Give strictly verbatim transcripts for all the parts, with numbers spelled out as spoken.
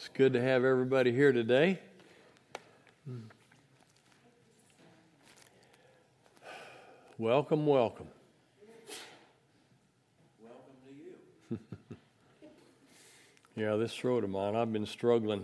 It's good to have everybody here today. Welcome, welcome. Welcome to you. Yeah, this throat of mine, I've been struggling.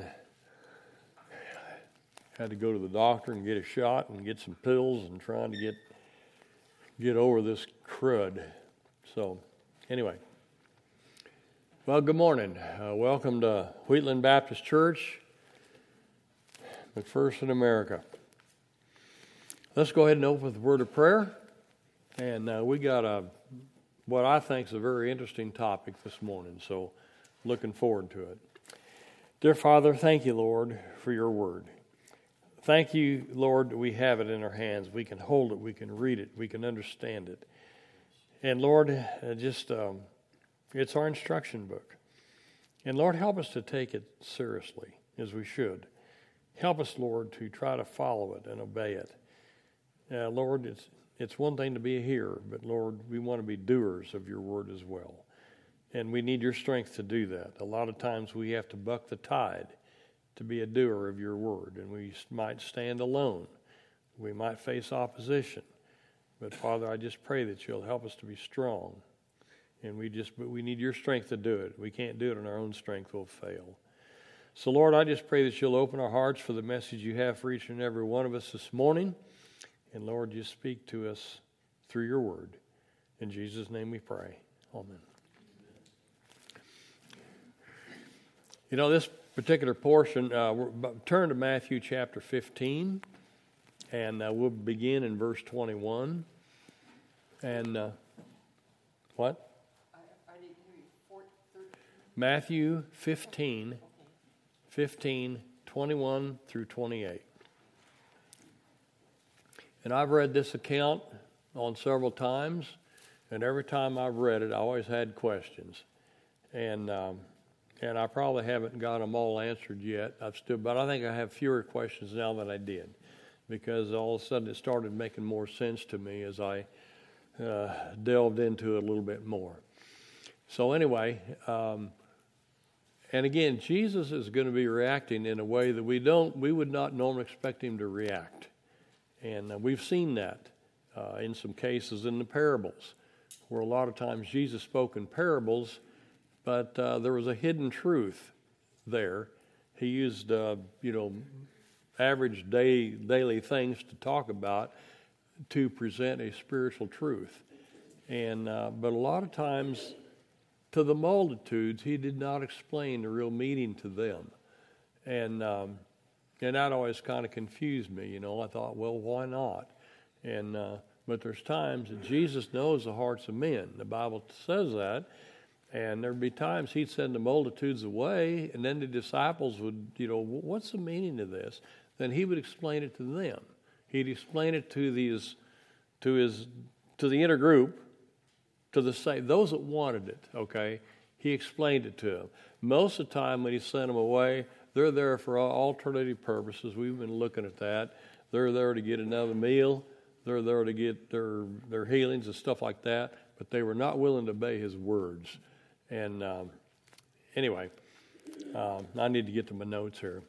Had to go to the doctor and get a shot and get some pills and trying to get get over this crud. So, anyway. Well, good morning. Uh, welcome to Wheatland Baptist Church, McPherson, America. Let's go ahead and open with a word of prayer. And uh, we got a what I think is a very interesting topic this morning, so looking forward to it. Dear Father, thank you, Lord, for your word. Thank you, Lord, that we have it in our hands. We can hold it, we can read it, we can understand it. And Lord, uh, just um, it's our instruction book. And Lord, help us to take it seriously, as we should. Help us, Lord, to try to follow it and obey it. Uh, Lord, it's it's one thing to be a hearer, but Lord, we want to be doers of your word as well. And we need your strength to do that. A lot of times we have to buck the tide to be a doer of your word, and we might stand alone. We might face opposition. But Father, I just pray that you'll help us to be strong. And we just, but we need your strength to do it. We can't do it in our own strength, we'll fail. So Lord, I just pray that you'll open our hearts for the message you have for each and every one of us this morning. And Lord, you speak to us through your word. In Jesus' name we pray. Amen. You know, this particular portion, uh, we're, turn to Matthew chapter fifteen, and uh, we'll begin in verse twenty-one. And uh, what? I, I didn't hear you. Four, Matthew fifteen, okay. fifteen, twenty-one through twenty-eight. And I've read this account on several times, and every time I've read it, I always had questions. And um, and I probably haven't got them all answered yet. I've still, but I think I have fewer questions now than I did, because all of a sudden it started making more sense to me as I uh, delved into it a little bit more. So anyway, um, and again, Jesus is going to be reacting in a way that we don't, we would not normally expect him to react. And uh, we've seen that uh, in some cases in the parables, where a lot of times Jesus spoke in parables, but uh, there was a hidden truth there. He used, uh, you know, average day, daily things to talk about to present a spiritual truth. And uh, but a lot of times, to the multitudes, he did not explain the real meaning to them. And um, And that always kind of confused me, you know. I thought, well, why not? And uh, but there's times that Jesus knows the hearts of men. The Bible says that. And there'd be times he'd send the multitudes away, and then the disciples would, you know, what's the meaning of this? Then he would explain it to them. He'd explain it to these, to his, to the inner group, to the same, those that wanted it. Okay, he explained it to them. Most of the time when he sent them away, they're there for alternative purposes. We've been looking at that. They're there to get another meal. They're there to get their their healings and stuff like that. But they were not willing to obey his words. And um, anyway, um, I need to get to my notes here.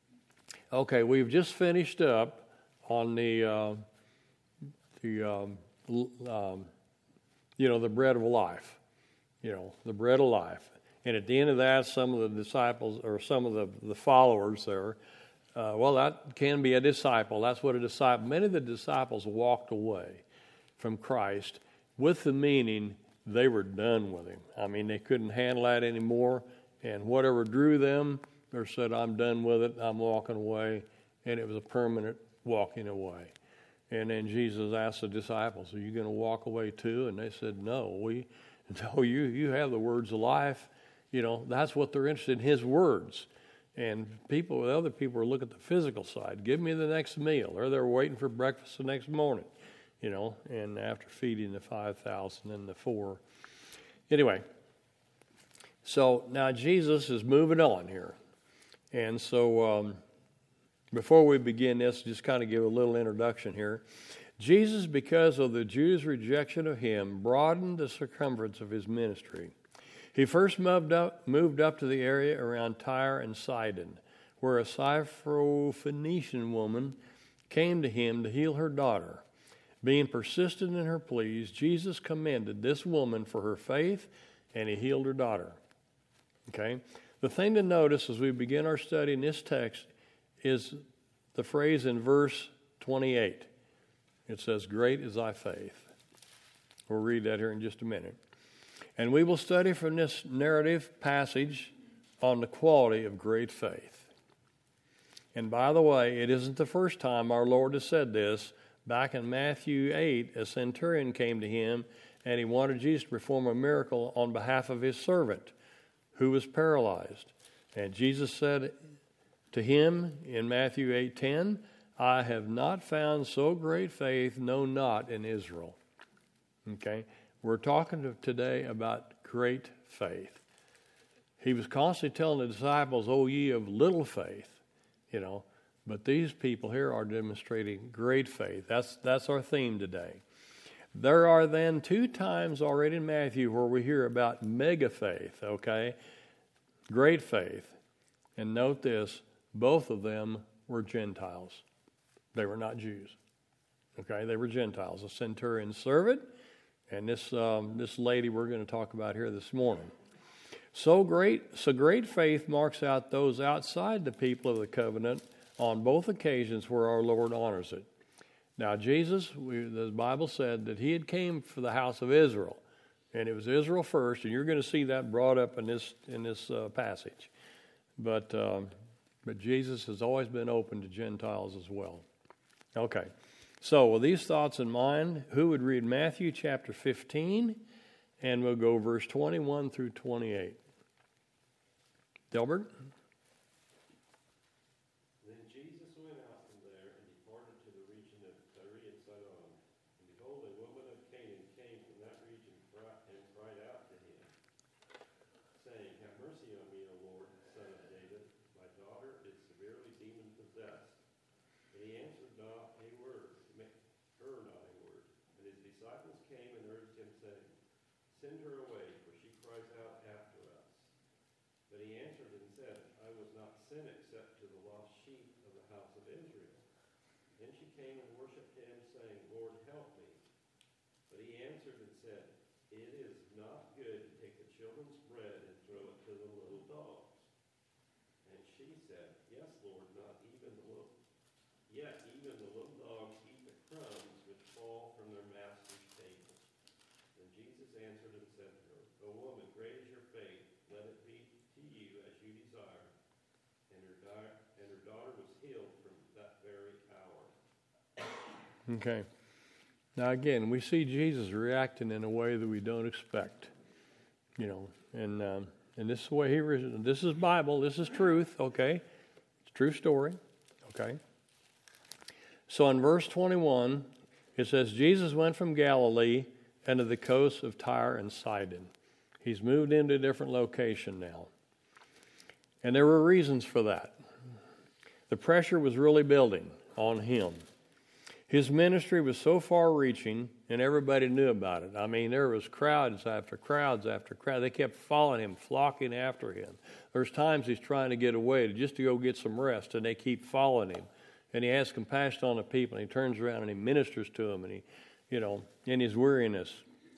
Okay, we've just finished up on the uh, the um, um, you know the bread of life. You know the bread of life. And at the end of that, some of the disciples, or some of the, the followers there, uh, well, that can be a disciple. That's what a disciple, many of the disciples walked away from Christ with the meaning they were done with him. I mean, they couldn't handle that anymore. And whatever drew them, they said, I'm done with it, I'm walking away. And it was a permanent walking away. And then Jesus asked the disciples, are you going to walk away too? And they said, no, we, no, you, you have the words of life. You know, that's what they're interested in, his words. And people, other people are looking at the physical side. Give me the next meal. Or they're waiting for breakfast the next morning, you know, and after feeding the five thousand and the four. Anyway, so now Jesus is moving on here. And so um, before we begin this, just kind of give a little introduction here. Jesus, because of the Jews' rejection of him, broadened the circumference of his ministry. He first moved up, moved up to the area around Tyre and Sidon, where a Syrophoenician woman came to him to heal her daughter. Being persistent in her pleas, Jesus commended this woman for her faith, and he healed her daughter. Okay? The thing to notice as we begin our study in this text is the phrase in verse twenty-eight. It says, "Great is thy faith." We'll read that here in just a minute. And we will study from this narrative passage on the quality of great faith. And by the way, it isn't the first time our Lord has said this. Back in Matthew eight, a centurion came to him, and he wanted Jesus to perform a miracle on behalf of his servant, who was paralyzed. And Jesus said to him in Matthew eight ten, "I have not found so great faith, no, not in Israel." Okay? We're talking to today about great faith. He was constantly telling the disciples, "O ye of little faith," you know, but these people here are demonstrating great faith. That's that's our theme today. There are then two times already in Matthew where we hear about mega faith, okay? Great faith. And note this, both of them were Gentiles. They were not Jews. Okay, they were Gentiles. A centurion's servant and this um, this lady we're going to talk about here this morning. So great, so great faith marks out those outside the people of the covenant on both occasions where our Lord honors it. Now, Jesus, we, the Bible said that he had came for the house of Israel, and it was Israel first, and you're going to see that brought up in this in this uh, passage. But um, but Jesus has always been open to Gentiles as well. Okay, so with these thoughts in mind, who would read Matthew chapter fifteen, and we'll go verse twenty-one through twenty-eight. Delbert? Then Jesus went out from there and departed to the region of Tyre and Sidon. And behold, a woman of Canaan came from that region and cried out to him, saying, "Have mercy on me, O Lord, son of David. My daughter is severely demon-possessed." But he answered not a word, her not a word. And his disciples came and urged him, saying, "Send her away, for she cries out after us." But he answered and said, "I was not sent except to the lost sheep of the house of Israel." Then she came and worshipped him, saying, "Lord, help me." But he answered and said, "It is not good to take the children's bread and throw it to the little dogs." And she said, "Yes, Lord, not even the little, yet even the little dogs eat the crumbs which fall from their master's table." Then Jesus answered and said to her, "O woman, great is your faith. Let it be to you as you desire." And her, di- and her daughter was healed from that very hour. Okay. Now again, we see Jesus reacting in a way that we don't expect, you know, and um, and this is the way he. Re- this is Bible. This is truth. Okay, it's a true story. Okay. So in verse twenty-one, it says Jesus went from Galilee and to the coast of Tyre and Sidon. He's moved into a different location now, and there were reasons for that. The pressure was really building on him. His ministry was so far-reaching, and everybody knew about it. I mean, there was crowds after crowds after crowds. They kept following him, flocking after him. There's times he's trying to get away just to go get some rest, and they keep following him. And he has compassion on the people, and he turns around and he ministers to them, and he, you know, in his weariness.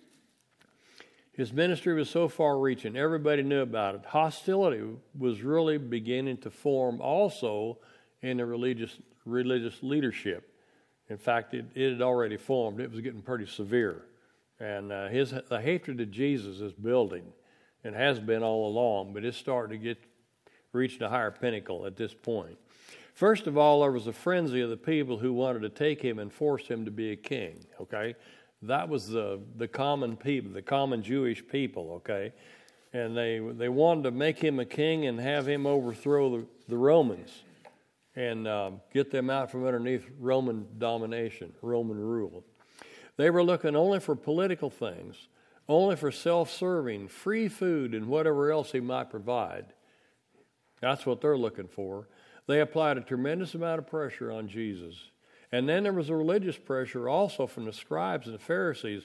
His ministry was so far-reaching. Everybody knew about it. Hostility was really beginning to form also in the religious religious leadership. In fact, it, it had already formed. It was getting pretty severe. And uh, his the hatred of Jesus is building and has been all along, but it's starting to get reached a higher pinnacle at this point. First of all, there was a frenzy of the people who wanted to take him and force him to be a king, okay? That was the, the common people, the common Jewish people, okay? And they they wanted to make him a king and have him overthrow the, the Romans and uh, get them out from underneath Roman domination, Roman rule. They were looking only for political things, only for self-serving, free food, and whatever else he might provide. That's what they're looking for. They applied a tremendous amount of pressure on Jesus. And then there was a religious pressure also from the scribes and the Pharisees,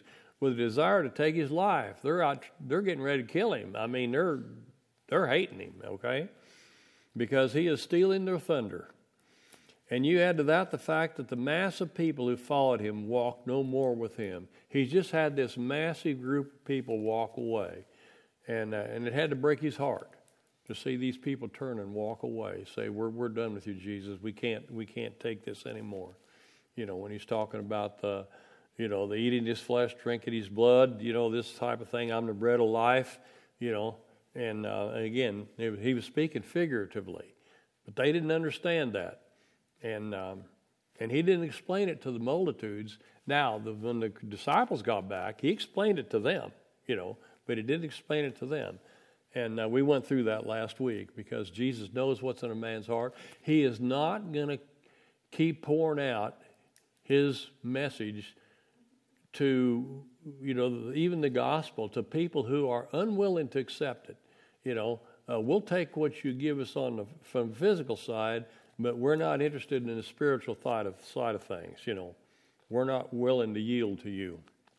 with a desire to take his life. They're out, they're getting ready to kill him. I mean, they're they're hating him, okay? Because he is stealing their thunder. And you add to that the fact that the mass of people who followed him walked no more with him. He's just had this massive group of people walk away. And uh, and it had to break his heart to see these people turn and walk away, say, we're we're done with you, Jesus. We can't we can't take this anymore. You know, when he's talking about the, you know, the eating his flesh, drinking his blood, you know, this type of thing, I'm the bread of life, you know. And, uh, and again, he was speaking figuratively. But they didn't understand that. And um, and he didn't explain it to the multitudes. Now, the, when the disciples got back, he explained it to them, you know, but he didn't explain it to them. And uh, we went through that last week because Jesus knows what's in a man's heart. He is not going to keep pouring out his message to, you know, even the gospel, to people who are unwilling to accept it. You know, uh, we'll take what you give us on the from the physical side, but we're not interested in the spiritual side of, side of things, you know. We're not willing to yield to you.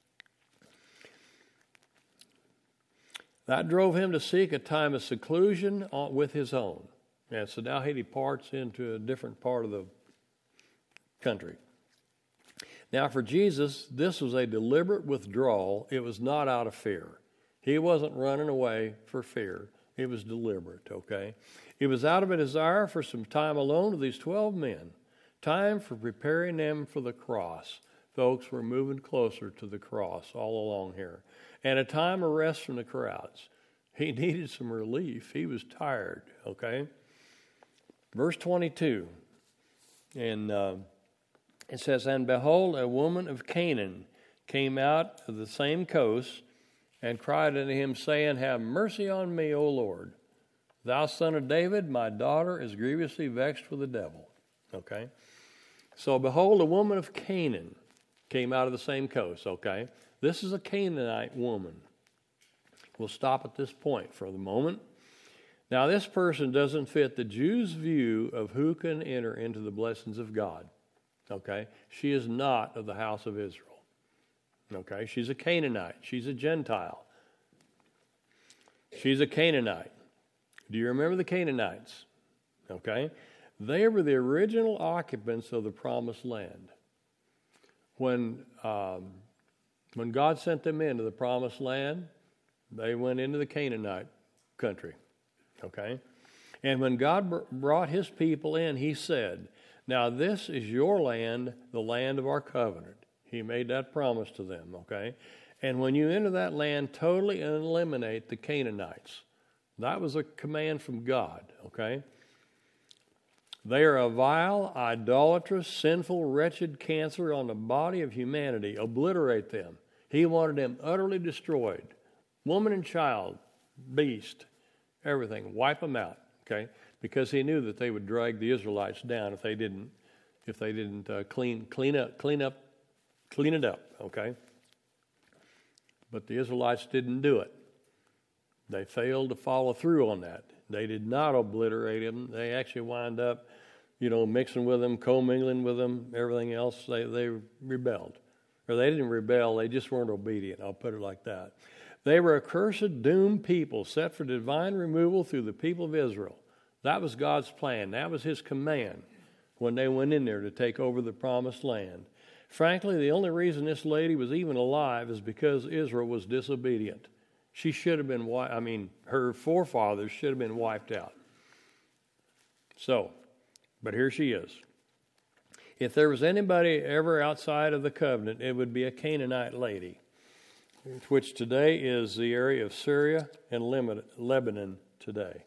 That drove him to seek a time of seclusion with his own. And so now he departs into a different part of the country. Now for Jesus, this was a deliberate withdrawal. It was not out of fear. He wasn't running away for fear. It was deliberate, okay? It was out of a desire for some time alone with these twelve men. Time for preparing them for the cross. Folks, we're moving closer to the cross all along here. And a time of rest from the crowds. He needed some relief. He was tired, okay? Verse twenty-two. And uh, it says, and behold, a woman of Canaan came out of the same coast and cried unto him, saying, have mercy on me, O Lord. Thou son of David, my daughter is grievously vexed with the devil. Okay? So behold, a woman of Canaan came out of the same coast, okay? This is a Canaanite woman. We'll stop at this point for the moment. Now, this person doesn't fit the Jews' view of who can enter into the blessings of God, okay? She is not of the house of Israel, okay? She's a Canaanite. She's a Gentile. She's a Canaanite. Do you remember the Canaanites? Okay? They were the original occupants of the promised land. When um, when God sent them into the promised land, they went into the Canaanite country. Okay? And when God br- brought his people in, he said, now this is your land, the land of our covenant. He made that promise to them. Okay? And when you enter that land, totally eliminate the Canaanites. That was a command from God, okay? They are a vile, idolatrous, sinful, wretched cancer on the body of humanity. Obliterate them. He wanted them utterly destroyed. Woman and child, beast, everything. Wipe them out, okay? Because he knew that they would drag the Israelites down if they didn't, if they didn't uh, clean, clean up, clean up, clean it up, okay? But the Israelites didn't do it. They failed to follow through on that. They did not obliterate them. They actually wind up, you know, mixing with them, commingling with them, everything else. They they rebelled. Or they didn't rebel, they just weren't obedient. I'll put it like that. They were a cursed, doomed people set for divine removal through the people of Israel. That was God's plan. That was his command when they went in there to take over the promised land. Frankly, the only reason this lady was even alive is because Israel was disobedient. She should have been, I mean, her forefathers should have been wiped out. So, but here she is. If there was anybody ever outside of the covenant, it would be a Canaanite lady, which today is the area of Syria and Lebanon today.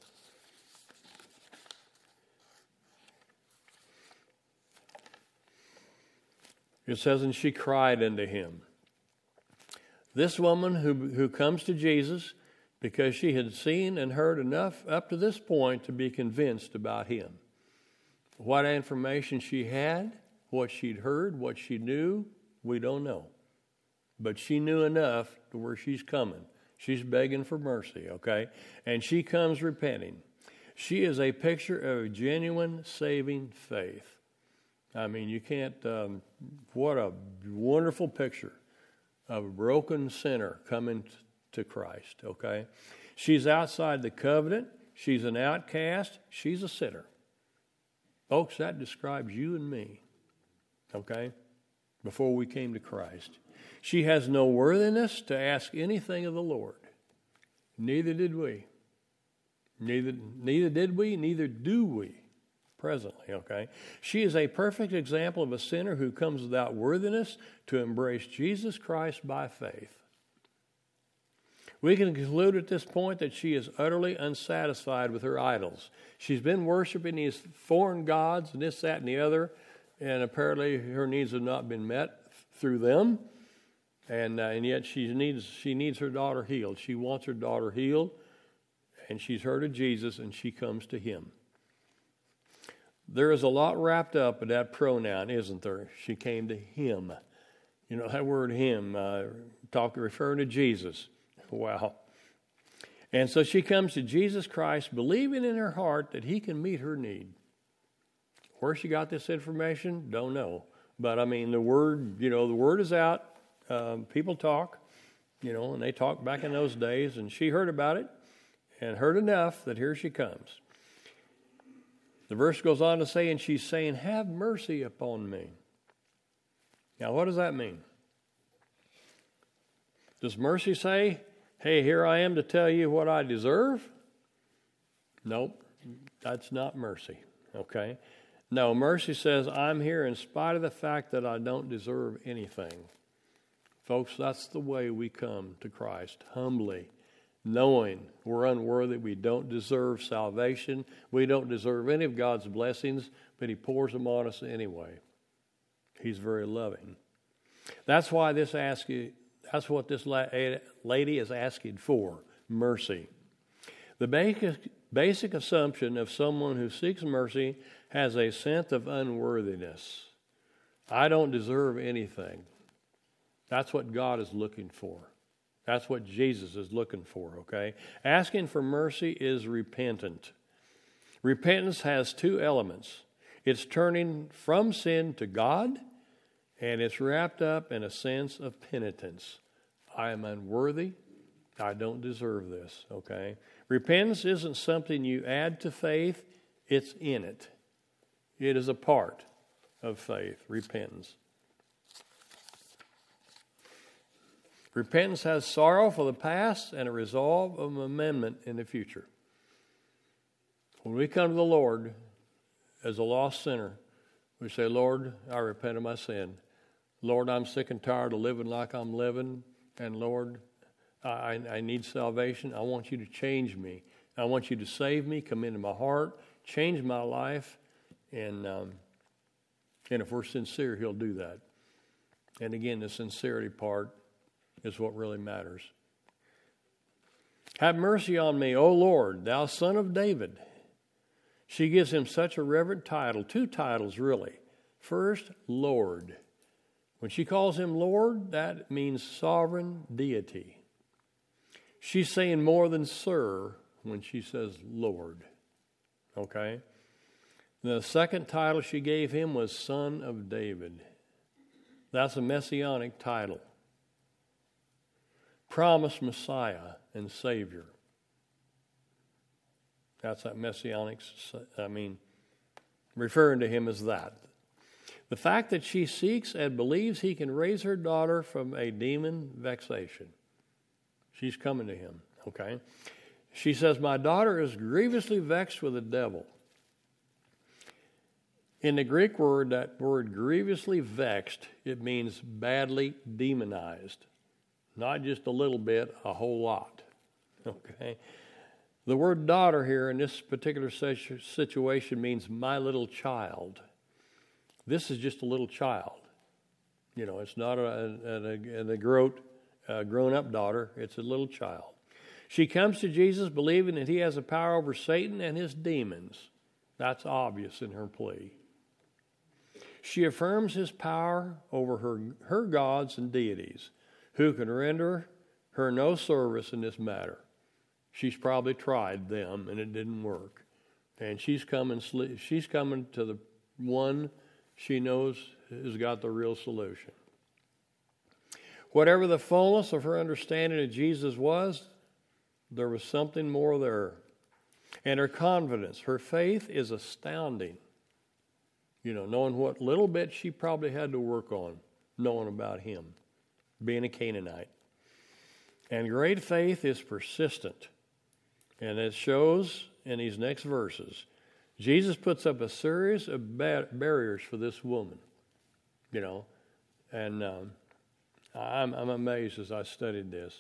It says, and she cried unto him. This woman who who comes to Jesus because she had seen and heard enough up to this point to be convinced about him. What information she had, what she'd heard, what she knew, we don't know. But she knew enough to where she's coming. She's begging for mercy, okay? And she comes repenting. She is a picture of genuine saving faith. I mean, you can't, um, what a wonderful picture of a broken sinner coming to Christ, okay? She's outside the covenant. She's an outcast. She's a sinner. Folks, that describes you and me, okay, before we came to Christ. She has no worthiness to ask anything of the Lord. Neither did we. Neither, neither did we, neither do we presently, okay? She is a perfect example of a sinner who comes without worthiness to embrace Jesus Christ by faith. We can conclude at this point that she is utterly unsatisfied with her idols. She's been worshiping these foreign gods and this, that, and the other, and apparently her needs have not been met through them, and, uh, and yet she needs, she needs her daughter healed. She wants her daughter healed, and she's heard of Jesus, and she comes to him. There is a lot wrapped up in that pronoun, isn't there? She came to him. You know, that word him, uh, talk, referring to Jesus. Wow. And so she comes to Jesus Christ, believing in her heart that he can meet her need. Where she got this information, don't know. But, I mean, the word, you know, the word is out. Um, people talk, you know, and they talked back in those days, and she heard about it and heard enough that here she comes. The verse goes on to say, and she's saying, have mercy upon me. Now, what does that mean? Does mercy say, hey, here I am to tell you what I deserve? Nope, that's not mercy, okay? No, mercy says, I'm here in spite of the fact that I don't deserve anything. Folks, that's the way we come to Christ, humbly, knowing we're unworthy, we don't deserve salvation, we don't deserve any of God's blessings, but he pours them on us anyway. He's very loving. That's why this ask you, that's what this lady is asking for, mercy. The basic, basic assumption of someone who seeks mercy has a sense of unworthiness. I don't deserve anything. That's what God is looking for. That's what Jesus is looking for, okay? Asking for mercy is repentant. Repentance has two elements. It's turning from sin to God, and it's wrapped up in a sense of penitence. I am unworthy. I don't deserve this, okay? Repentance isn't something you add to faith. It's in it. It is a part of faith, repentance. Repentance has sorrow for the past and a resolve of amendment in the future. When we come to the Lord as a lost sinner, we say, Lord, I repent of my sin. Lord, I'm sick and tired of living like I'm living. And Lord, I, I need salvation. I want you to change me. I want you to save me, come into my heart, change my life. And, um, and if we're sincere, he'll do that. And again, the sincerity part is what really matters. Have mercy on me, O Lord, thou son of David. She gives him such a reverent title, two titles really. First, Lord. When she calls him Lord, that means sovereign deity. She's saying more than sir when she says Lord. Okay? The second title she gave him was Son of David. That's a messianic title. Promised Messiah and Savior. That's that messianic, I mean, referring to him as that. The fact that she seeks and believes he can raise her daughter from a demon vexation. She's coming to him, okay? She says, my daughter is grievously vexed with the devil. In the Greek word, that word grievously vexed, it means badly demonized. Not just a little bit, a whole lot, okay? The word daughter here in this particular situation means my little child. This is just a little child. You know, it's not a, a, a, a grown, a grown-up daughter. It's a little child. She comes to Jesus believing that he has a power over Satan and his demons. That's obvious in her plea. She affirms his power over her, her gods and deities who can render her no service in this matter. She's probably tried them and it didn't work. And she's coming, she's coming to the one she knows has got the real solution. Whatever the fullness of her understanding of Jesus was, there was something more there. And her confidence, her faith is astounding. You know, knowing what little bit she probably had to work on, knowing about him, being a Canaanite. And great faith is persistent. And it shows in these next verses. Jesus puts up a series of ba- barriers for this woman, you know. And um, I'm, I'm amazed as I studied this.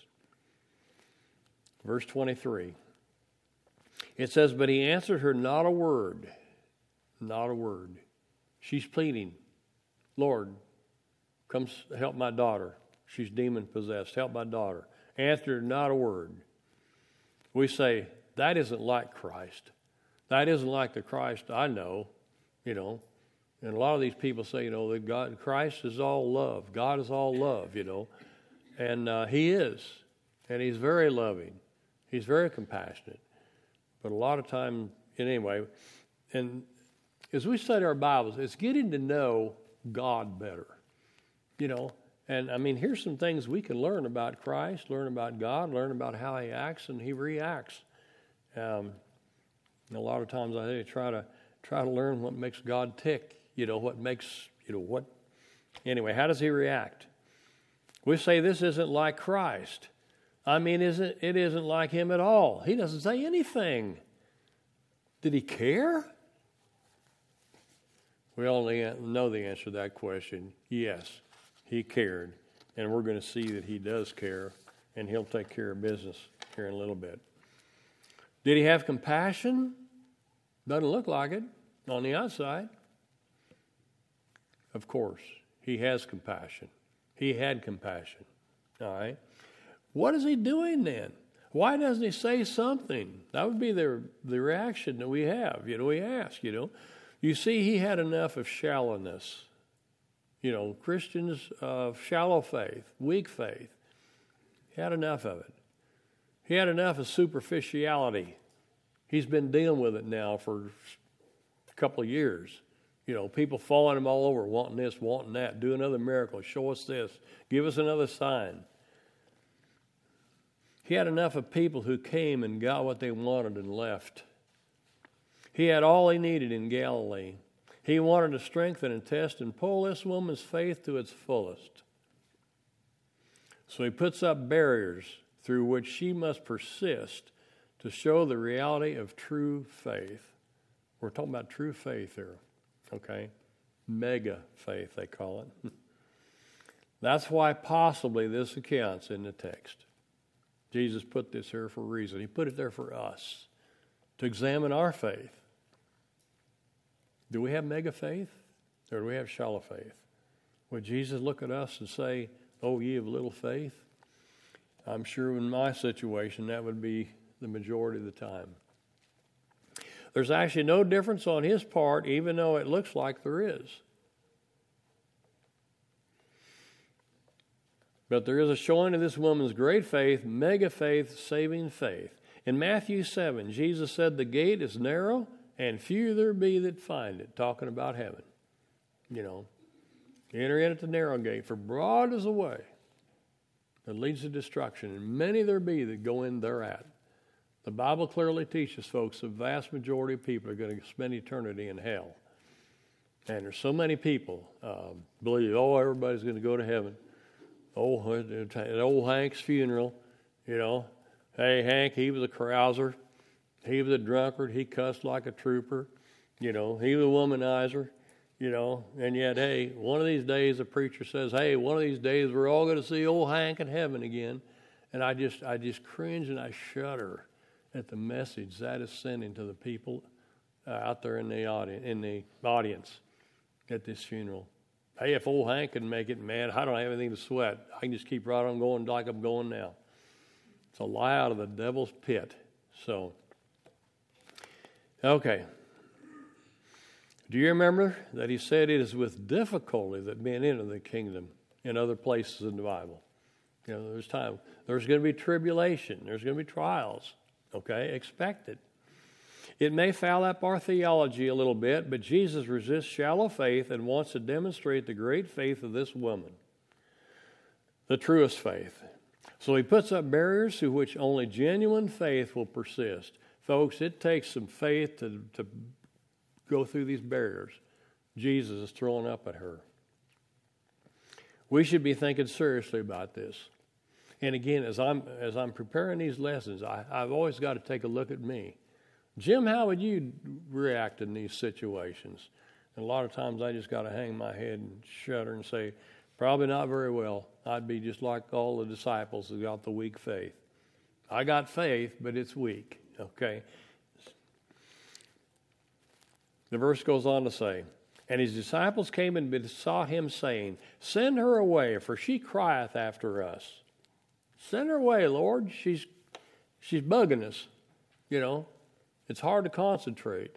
Verse twenty-three. It says, but he answered her not a word. Not a word. She's pleading, Lord, come help my daughter. She's demon-possessed. Help my daughter. Answered not a word. We say, that isn't like Christ. That isn't like the Christ I know, you know. And a lot of these people say, you know, that God, Christ is all love. God is all love, you know. And uh, he is. And he's very loving. He's very compassionate. But a lot of time, anyway, and as we study our Bibles, it's getting to know God better, you know. And, I mean, here's some things we can learn about Christ, learn about God, learn about how he acts and he reacts. Um, a lot of times I think try to try to learn what makes God tick, you know, what makes, you know, what. Anyway, how does he react? We say this isn't like Christ. I mean, isn't it isn't like him at all. He doesn't say anything. Did he care? We only know the answer to that question. Yes, he cared. And we're going to see that he does care, and he'll take care of business here in a little bit. Did he have compassion? Doesn't look like it on the outside. Of course, he has compassion. He had compassion. All right. What is he doing then? Why doesn't he say something? That would be the the reaction that we have. You know, we ask, you know. You see, he had enough of shallowness. You know, Christians of shallow faith, weak faith. He had enough of it. He had enough of superficiality. He's been dealing with it now for a couple of years. You know, people following him all over, wanting this, wanting that. Do another miracle. Show us this. Give us another sign. He had enough of people who came and got what they wanted and left. He had all he needed in Galilee. He wanted to strengthen and test and pull this woman's faith to its fullest. So he puts up barriers through which she must persist to show the reality of true faith. We're talking about true faith here, okay? Mega faith, they call it. That's why possibly this account's in the text. Jesus put this here for a reason. He put it there for us to examine our faith. Do we have mega faith or do we have shallow faith? Would Jesus look at us and say, oh, ye of little faith? I'm sure in my situation that would be the majority of the time. There's actually no difference on his part, even though it looks like there is. But there is a showing of this woman's great faith, mega faith, saving faith. In Matthew seven, Jesus said, the gate is narrow and few there be that find it, talking about heaven. You know, enter in at the narrow gate, for broad is the way that leads to destruction, and many there be that go in thereat. The Bible clearly teaches, folks, the vast majority of people are going to spend eternity in hell. And there's so many people um, believe, oh, everybody's going to go to heaven. Oh, at old Hank's funeral, you know, hey, Hank, he was a carouser. He was a drunkard. He cussed like a trooper. You know, he was a womanizer, you know. And yet, hey, one of these days the preacher says, hey, one of these days we're all going to see old Hank in heaven again. And I just I just cringe and I shudder at the message that is sending to the people uh, out there in the audience, in the audience at this funeral. Hey, if old Hank can make it, man, I don't have anything to sweat. I can just keep right on going like I'm going now. It's a lie out of the devil's pit. So, okay. Do you remember that he said it is with difficulty that men enter the kingdom in other places in the Bible? You know, there's time. There's going to be tribulation. There's going to be trials. Okay, expect it. It may foul up our theology a little bit, but Jesus resists shallow faith and wants to demonstrate the great faith of this woman. the truest faith. So he puts up barriers through which only genuine faith will persist. Folks, it takes some faith to, to go through these barriers Jesus is throwing up at her. We should be thinking seriously about this. And again, as I'm as I'm preparing these lessons, I, I've always got to take a look at me. Jim, how would you react in these situations? And a lot of times I just got to hang my head and shudder and say, probably not very well. I'd be just like all the disciples who got the weak faith. I got faith, but it's weak. Okay? The verse goes on to say, and his disciples came and besought him, saying, send her away, for she crieth after us. Send her away, Lord. She's she's bugging us. You know, it's hard to concentrate.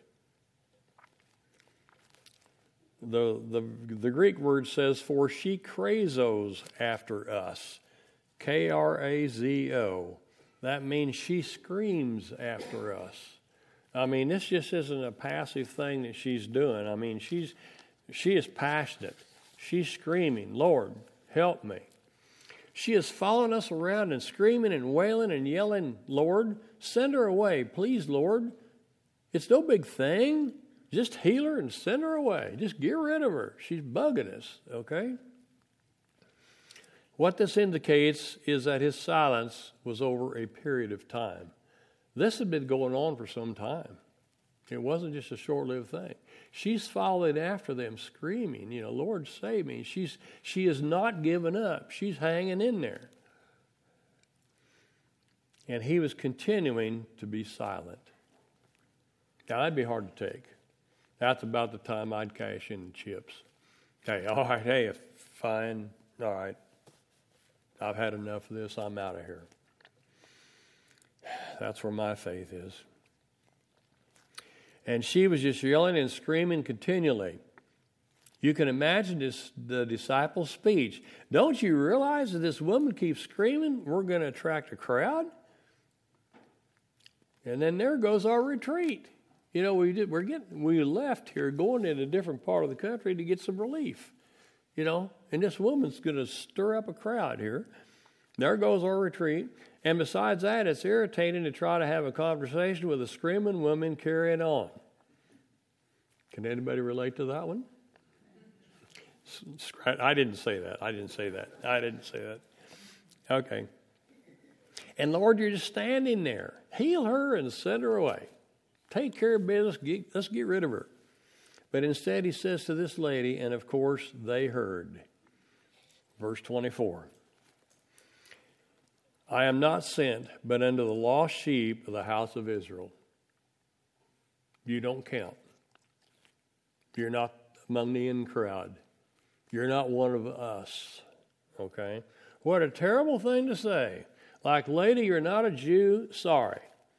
The, the, the Greek word says, for she crazos after us. K R A Z O. That means she screams after us. I mean, this just isn't a passive thing that she's doing. I mean, she's she is passionate. She's screaming, Lord, help me. She is following us around and screaming and wailing and yelling, Lord, send her away, please, Lord. It's no big thing. Just heal her and send her away. Just get rid of her. She's bugging us, okay? What this indicates is that his silence was over a period of time. This had been going on for some time. It wasn't just a short-lived thing. She's following after them, screaming, you know, Lord, save me. She's, she is not giving up. She's hanging in there. And he was continuing to be silent. Now, that'd be hard to take. That's about the time I'd cash in the chips. Hey, all right, hey, fine, all right. I've had enough of this. I'm out of here. That's where my faith is. And she was just yelling and screaming continually. You can imagine this, the disciples' speech. Don't you realize that this woman keeps screaming? We're going to attract a crowd? And then there goes our retreat. You know, we did, we're getting, we left here going in a different part of the country to get some relief. You know, and this woman's going to stir up a crowd here. There goes our retreat. And besides that, it's irritating to try to have a conversation with a screaming woman carrying on. Can anybody relate to that one? I didn't say that. I didn't say that. I didn't say that. Okay. And Lord, you're just standing there. Heal her and send her away. Take care of business. Get, let's get rid of her. But instead he says to this lady, and of course they heard. Verse twenty-four. I am not sent, but unto the lost sheep of the house of Israel. You don't count. You're not among the in crowd. You're not one of us. Okay? What a terrible thing to say. Like, lady, you're not a Jew. Sorry.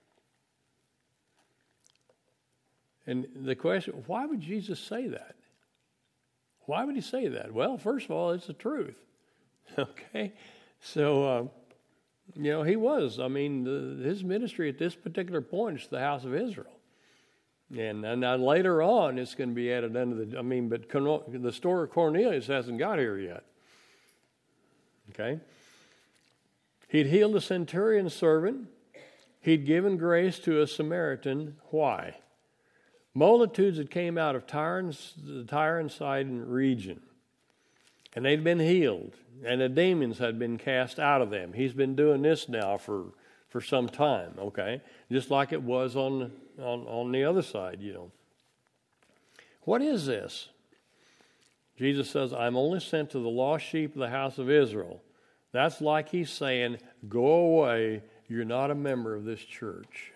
And the question, why would Jesus say that? Why would he say that? Well, first of all, it's the truth. Okay? So, uh, you know, he was. I mean, the, his ministry at this particular point is the house of Israel. And, and now later on, it's going to be added under the, I mean, but the story of Cornelius hasn't got here yet. Okay? He'd healed a centurion servant. He'd given grace to a Samaritan. Why? Multitudes that came out of Tyre and, the Tyre and Sidon region. And they'd been healed. And the demons had been cast out of them. He's been doing this now for, for some time, okay? Just like it was on, on, on the other side, you know. What is this? Jesus says, I'm only sent to the lost sheep of the house of Israel. That's like he's saying, go away, you're not a member of this church.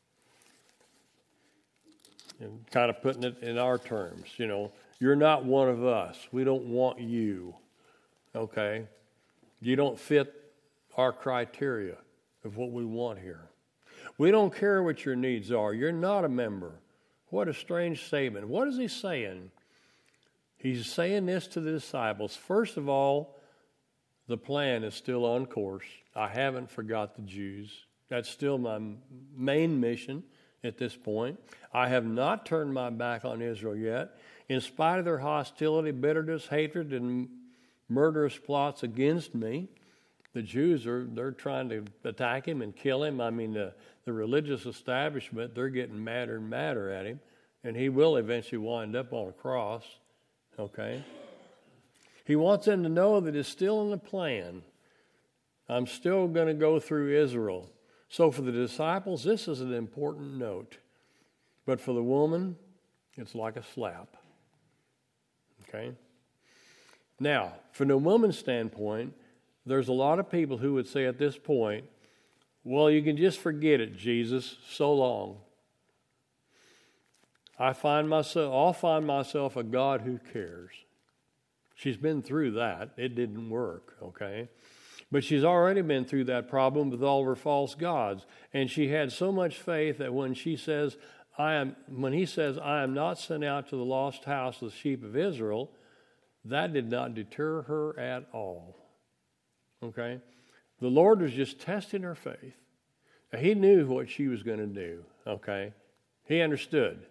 And kind of putting it in our terms, you know, you're not one of us. We don't want you, okay? You don't fit our criteria of what we want here. We don't care what your needs are. You're not a member. What a strange statement. What is he saying? He's saying this to the disciples. First of all, the plan is still on course. I haven't forgot the Jews. That's still my main mission at this point. I have not turned my back on Israel yet. In spite of their hostility, bitterness, hatred, and murderous plots against me, The Jews are they're trying to attack him and kill him. I mean, the, the religious establishment, they're getting madder and madder at him, and he will eventually wind up on a cross, okay? He wants them to know that it's still in the plan. I'm still going to go through Israel. So for the disciples, this is an important note. But for the woman, it's like a slap. Okay? Now, from the woman's standpoint, there's a lot of people who would say at this point, well, you can just forget it, Jesus, so long. I find myself, I'll find myself a God who cares. She's been through that. It didn't work, okay? But she's already been through that problem with all of her false gods. And she had so much faith that when she says, I am, when he says, I am not sent out to the lost house of the sheep of Israel, that did not deter her at all. Okay? The Lord was just testing her faith. Now, he knew what she was going to do. Okay? He understood.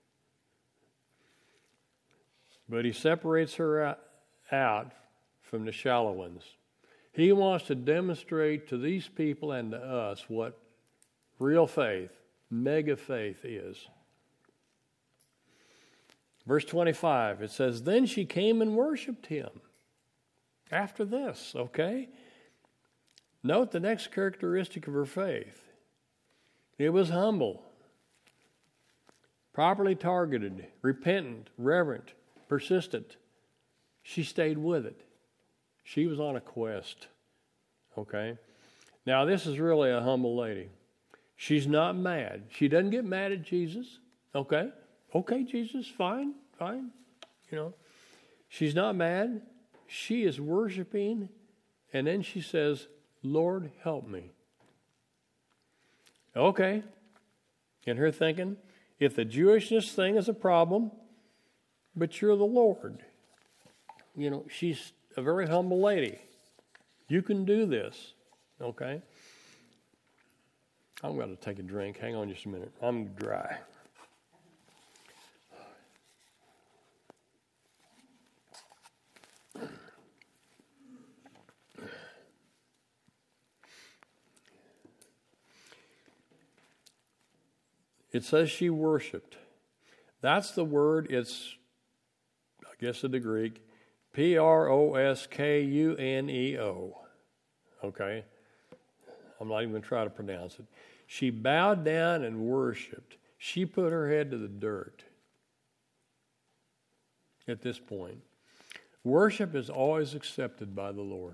But he separates her out, out from the shallow ones. He wants to demonstrate to these people and to us what real faith, mega faith is. Verse twenty-five, it says, then she came and worshiped him. After this, okay? Note the next characteristic of her faith. It was humble, properly targeted, repentant, reverent, persistent. She stayed with it. She was on a quest, okay? Now, this is really a humble lady. She's not mad. She doesn't get mad at Jesus, okay? Okay, Jesus, fine, fine, you know. She's not mad. She is worshiping, and then she says, Lord, help me. Okay. In her thinking, if the Jewishness thing is a problem, but you're the Lord. You know, she's a very humble lady. You can do this, okay? I'm going to take a drink. Hang on just a minute. I'm dry. It says she worshiped. That's the word. It's, I guess, in the Greek, P R O S K U N E O. Okay? I'm not even going to try to pronounce it. She bowed down and worshiped. She put her head to the dirt at this point. Worship is always accepted by the Lord.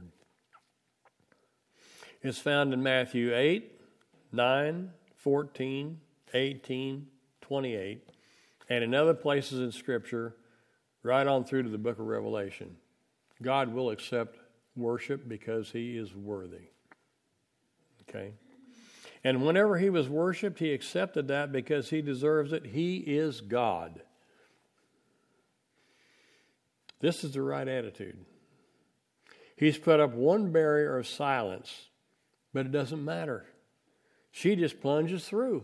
It's found in Matthew eight, nine, fourteen, eighteen, twenty-eight, and in other places in Scripture, right on through to the book of Revelation. God will accept worship because he is worthy. Okay? And whenever he was worshiped, he accepted that because he deserves it. He is God. This is the right attitude. He's put up one barrier of silence, but it doesn't matter. She just plunges through.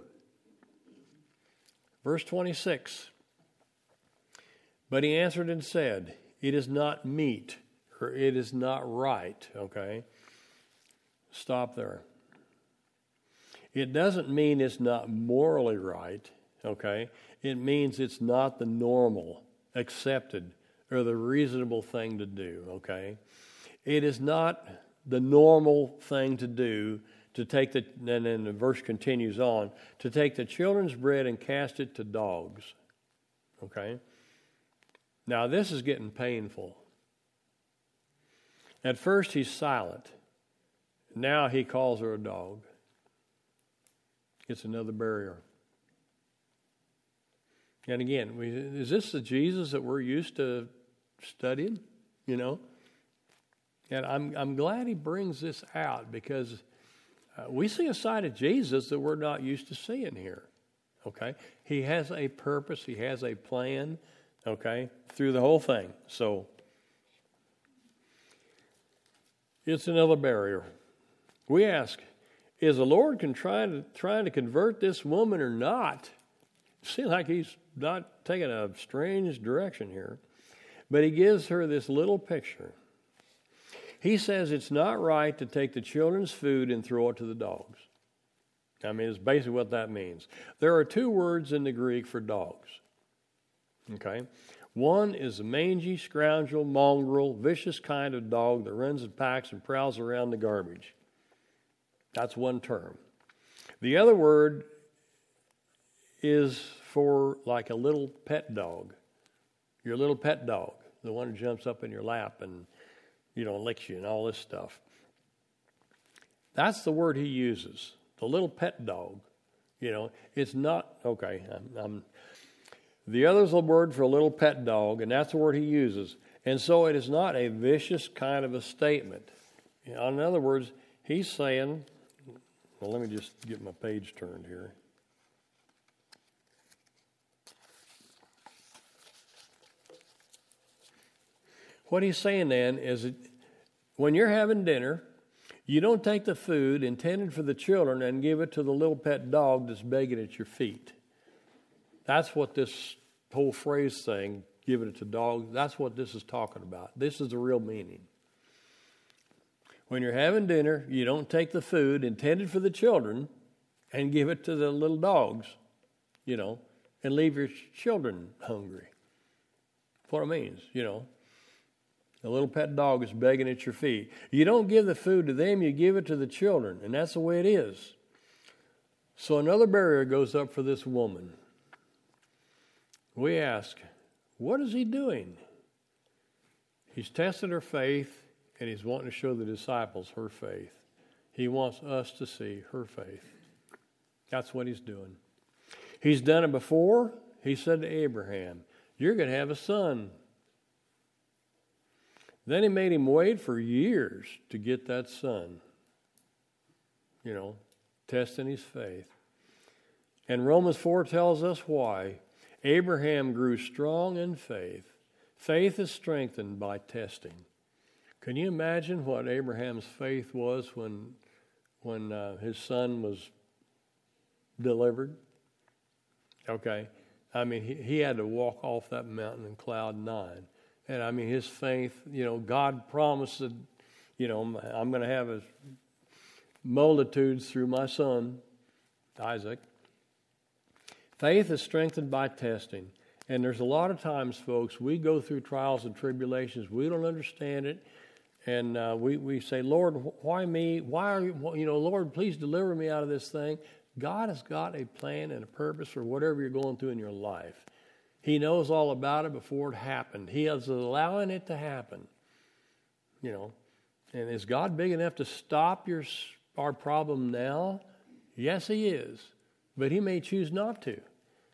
Verse twenty-six. But he answered and said, it is not meet, or it is not right, okay? Stop there. It doesn't mean it's not morally right, okay? It means it's not the normal, accepted, or the reasonable thing to do, okay? It is not the normal thing to do to take the, and then the verse continues on, to take the children's bread and cast it to dogs, okay? Now, this is getting painful. At first, he's silent. Now he calls her a dog. It's another barrier. And again, we, is this the Jesus that we're used to studying? You know? And I'm I'm glad he brings this out because uh, we see a side of Jesus that we're not used to seeing here. Okay? He has a purpose. He has a plan. Okay? Through the whole thing. So, it's another barrier. We ask, is the Lord can try to, trying to convert this woman or not? It seems like he's not taking a strange direction here. But he gives her this little picture. He says it's not right to take the children's food and throw it to the dogs. I mean, it's basically what that means. There are two words in the Greek for dogs. Okay? One is a mangy, scoundrel, mongrel, vicious kind of dog that runs in packs and prowls around the garbage. That's one term. The other word is for like a little pet dog. Your little pet dog, the one who jumps up in your lap and, you know, licks you and all this stuff. That's the word he uses, the little pet dog. You know, it's not, okay, I'm, I'm the other is a word for a little pet dog, and that's the word he uses. And so it is not a vicious kind of a statement. You know, in other words, he's saying, well, let me just get my page turned here. What he's saying then is that when you're having dinner, you don't take the food intended for the children and give it to the little pet dog that's begging at your feet. That's what this whole phrase saying, giving it to dogs, that's what this is talking about. This is the real meaning. When you're having dinner, you don't take the food intended for the children and give it to the little dogs, you know, and leave your children hungry. That's what it means, you know. The little pet dog is begging at your feet. You don't give the food to them, you give it to the children, and that's the way it is. So another barrier goes up for this woman. We ask, what is he doing? He's tested her faith, and he's wanting to show the disciples her faith. He wants us to see her faith. That's what he's doing. He's done it before. He said to Abraham, you're going to have a son. Then he made him wait for years to get that son. You know, testing his faith. And Romans four tells us why. Abraham grew strong in faith. Faith is strengthened by testing. Can you imagine what Abraham's faith was when, when uh, his son was delivered? Okay. I mean, he, he had to walk off that mountain in cloud nine. And I mean, his faith, you know, God promised that, you know, I'm going to have a multitudes through my son, Isaac. Faith is strengthened by testing. And there's a lot of times, folks, we go through trials and tribulations. We don't understand it. And uh, we, we say, Lord, why me? Why are you, you know, Lord, please deliver me out of this thing. God has got a plan and a purpose for whatever you're going through in your life. He knows all about it before it happened. He is allowing it to happen. You know, and is God big enough to stop your our problem now? Yes, he is. But he may choose not to.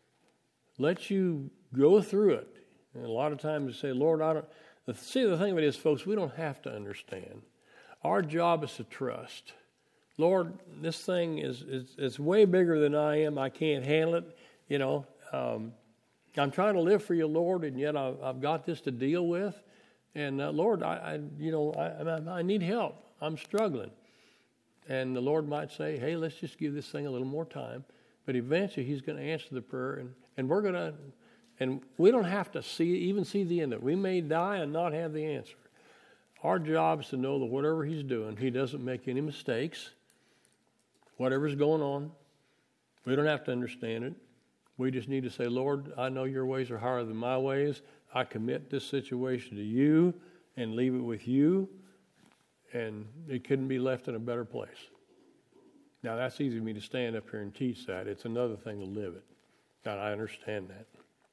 Let you go through it. And a lot of times you say, Lord, I don't... See, the thing of it is, folks, we don't have to understand. Our job is to trust. Lord, this thing is, is it's way bigger than I am. I can't handle it. You know, um, I'm trying to live for you, Lord, and yet I've, I've got this to deal with. And uh, Lord, I, I you know, I, I need help. I'm struggling. And the Lord might say, hey, let's just give this thing a little more time. But eventually he's going to answer the prayer, and, and we're going to, and we don't have to see even see the end of it. We may die and not have the answer. Our job is to know that whatever he's doing, he doesn't make any mistakes. Whatever's going on, we don't have to understand it. We just need to say, Lord, I know your ways are higher than my ways. I commit this situation to you and leave it with you. And it couldn't be left in a better place. Now, that's easy for me to stand up here and teach that. It's another thing to live it. And I understand that.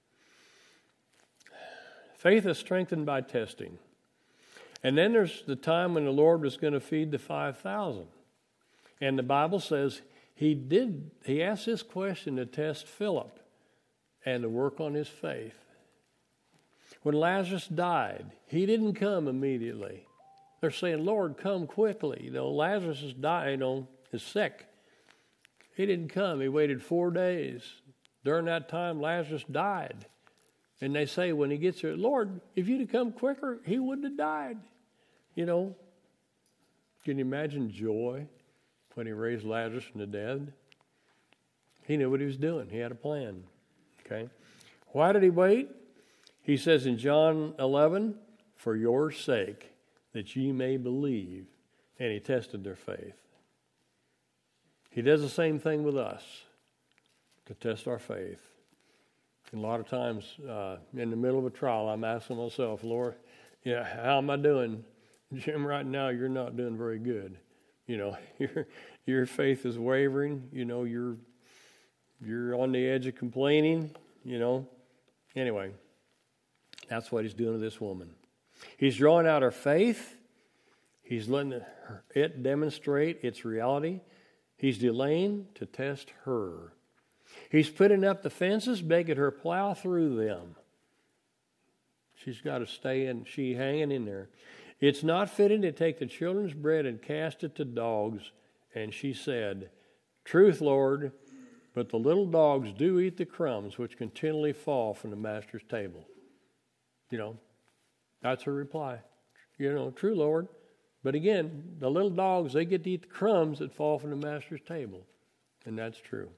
Faith is strengthened by testing. And then there's the time when the Lord was going to feed the five thousand. And the Bible says he did, he asked this question to test Philip and to work on his faith. When Lazarus died, he didn't come immediately. They're saying, Lord, come quickly. You know, Lazarus is dying, you know, is sick. He didn't come. He waited four days. During that time, Lazarus died. And they say when he gets there, Lord, if you'd have come quicker, he wouldn't have died. You know, can you imagine joy when he raised Lazarus from the dead? He knew what he was doing. He had a plan. Okay. Why did he wait? He says in John eleven, for your sake. that ye may believe. And he tested their faith. He does the same thing with us to test our faith. And a lot of times uh, in the middle of a trial, I'm asking myself, Lord, yeah, how am I doing? Jim, right now you're not doing very good. You know, your your faith is wavering. You know, you're you're on the edge of complaining. You know, anyway, that's what he's doing to this woman. He's drawing out her faith. He's letting it demonstrate its reality. He's delaying to test her. He's putting up the fences, making her plow through them. She's got to stay in, she hanging in there. It's not fitting to take the children's bread and cast it to dogs. And she said, Truth, Lord, but the little dogs do eat the crumbs which continually fall from the master's table. You know, that's her reply. You know, true, Lord. But again, the little dogs, they get to eat the crumbs that fall from the master's table. And that's true.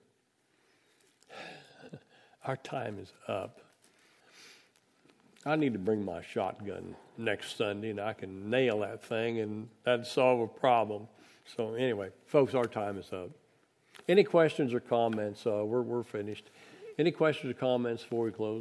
Our time is up. I need to bring my shotgun next Sunday, and I can nail that thing, and that'd solve a problem. So anyway, folks, our time is up. Any questions or comments? Uh, we're we're finished. Any questions or comments before we close?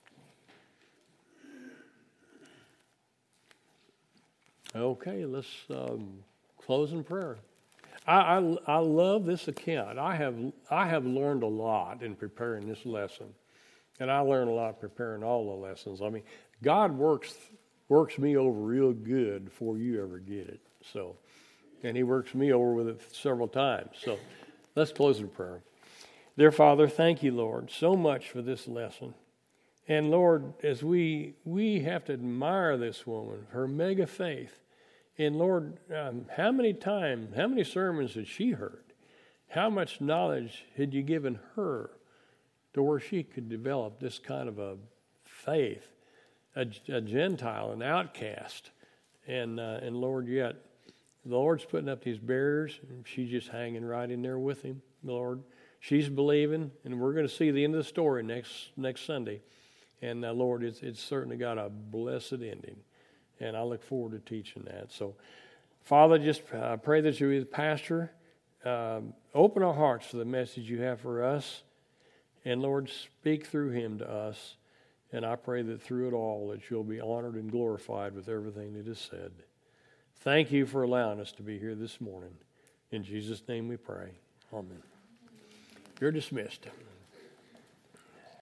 Okay, let's um, close in prayer. I, I I love this account. I have I have learned a lot in preparing this lesson, and I learned a lot preparing all the lessons. I mean, God works works me over real good before you ever get it. So, and He works me over with it several times. So, let's close in prayer. Dear Father, thank you, Lord, so much for this lesson. And Lord, as we we have to admire this woman, her mega faith. And Lord, um, how many times, how many sermons had she heard? How much knowledge had you given her to where she could develop this kind of a faith, a, a Gentile, an outcast? And uh, and Lord, yet the Lord's putting up these barriers, and she's just hanging right in there with Him, Lord. She's believing, and we're going to see the end of the story next next Sunday. And uh, Lord, it's it's certainly got a blessed ending, and I look forward to teaching that. So, Father, just uh, pray that you be the pastor. Um, open our hearts to the message you have for us, and Lord, speak through him to us. And I pray that through it all that you'll be honored and glorified with everything that is said. Thank you for allowing us to be here this morning. In Jesus' name we pray. Amen. You're dismissed.